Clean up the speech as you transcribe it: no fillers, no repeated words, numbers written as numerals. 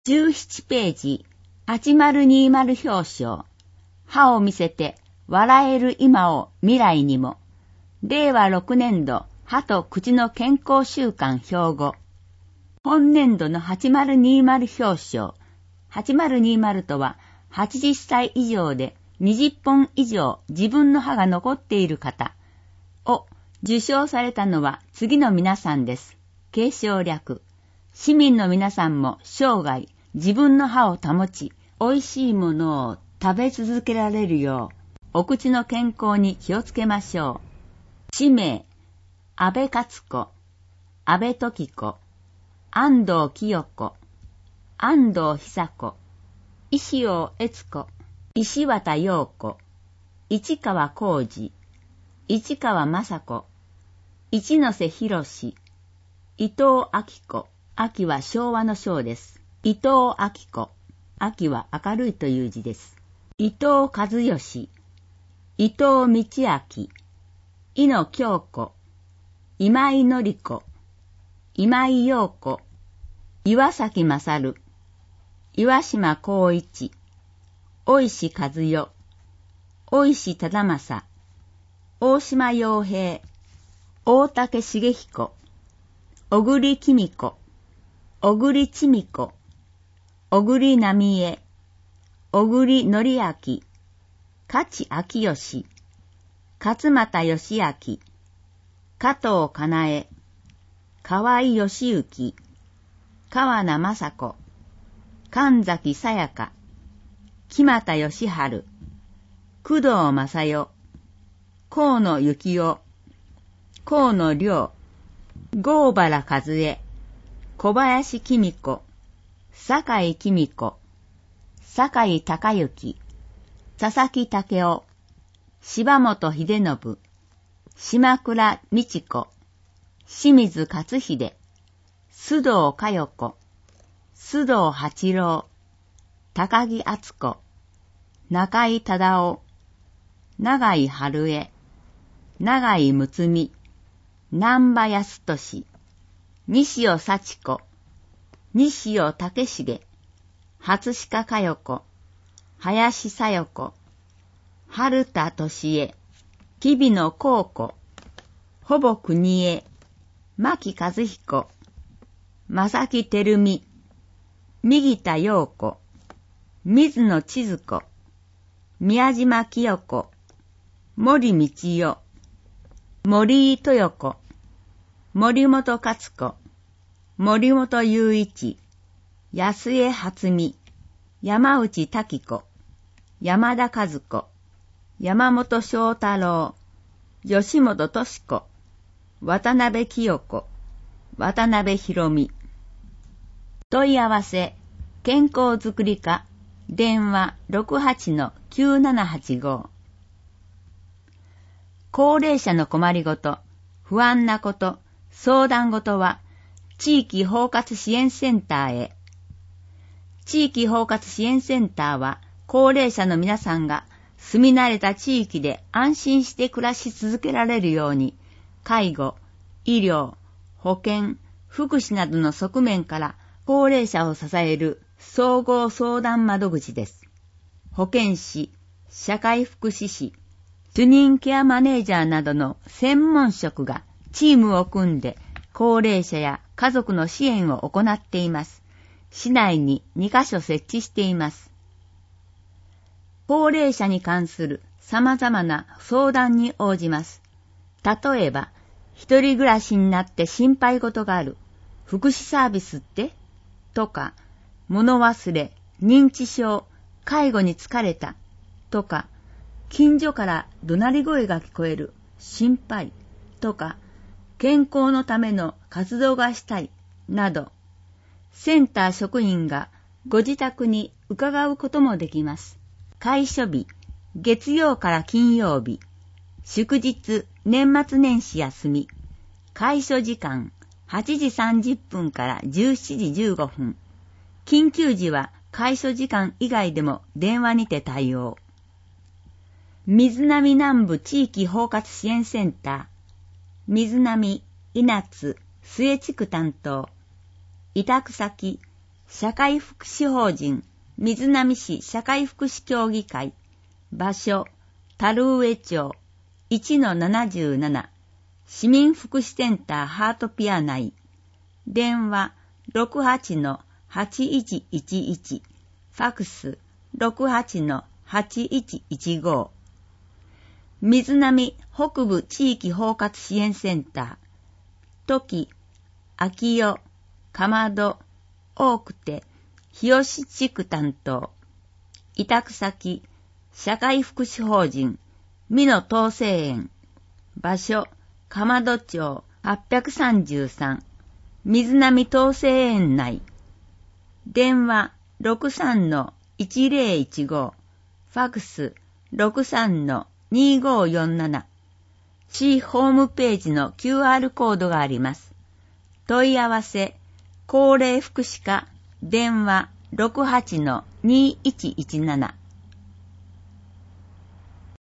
17ページ、8020表彰。歯を見せて笑える今を未来にも。令和6年度歯と口の健康週間標語。本年度の8020表彰。8020とは80歳以上で20本以上自分の歯が残っている方を受賞されたのは次の皆さんです。継承略。市民の皆さんも生涯自分の歯を保ち、美味しいものを食べ続けられるよう、お口の健康に気をつけましょう。氏名、安倍勝子、安倍時子、安藤清子、安藤久子、石尾悦子、石渡陽子、市川浩二、市川雅子、一ノ瀬博士、伊藤明子、明は昭和の章です。伊藤明子、明は明るいという字です。伊藤和義、伊藤道明、井野京子、今井紀子、今井陽子、岩崎勝、岩島光一、大石和代、大石忠正、大島洋平、大竹重彦、小栗紀美子、小栗千美子、小栗浪江、小栗則明、勝明義、勝又義明、加藤かなえ、河合義行、川名雅子、神崎さやか、木又義治、工藤正代、河野幸雄、河野良、郷原和恵、小林紀美子、酒井紀美子、酒井隆之、佐々木武雄、柴本秀信、島倉美智子、清水勝秀、須藤佳代子、須藤八郎、高木敦子、中井忠夫、永井春江、永井睦美、南波康俊、西尾幸子、西尾武重、初鹿佳代子、林小代子、春田俊恵、木々野幸子、ほぼ国恵、牧和彦、正木照美、右田陽子、水野千鶴子、宮島清子、森道代、森井豊子、森本勝子、森本雄一、安江初美、山内滝子、山田和子、山本翔太郎、吉本敏子、渡辺清子、渡辺博美。問い合わせ、健康づくり課、電話 68-9785。高齢者の困りごと、不安なこと、相談事は、地域包括支援センターへ。地域包括支援センターは、高齢者の皆さんが住み慣れた地域で安心して暮らし続けられるように、介護、医療、保健、福祉などの側面から高齢者を支える総合相談窓口です。保健師、社会福祉士、主任ケアマネージャーなどの専門職がチームを組んで高齢者や家族の支援を行っています。市内に2カ所設置しています。高齢者に関する様々な相談に応じます。例えば、一人暮らしになって心配事がある。福祉サービスってとか、物忘れ、認知症、介護に疲れたとか、近所から怒鳴り声が聞こえる、心配とか、健康のための活動がしたいなど、センター職員がご自宅に伺うこともできます。開所日、月曜から金曜日、祝日、年末年始休み、開所時間、8時30分から17時15分。緊急時は開所時間以外でも電話にて対応。水波南部地域包括支援センター、水波、稲津、末地区担当、委託先、 社会福祉法人瑞浪市社会福祉協議会、場所樽上町 1-77 市民福祉センターハートピア内、電話 68-8111 ファクス 68-8115。 瑞浪北部地域包括支援センター、時、秋代、かまど、大久手、日吉地区担当、委託先、社会福祉法人、美濃統制園、場所、かまど町833、瑞浪統制園内、電話 63-1015、ファクス 63-2547、市ホームページの QR コードがあります。問い合わせ、高齢福祉課、電話 68-2117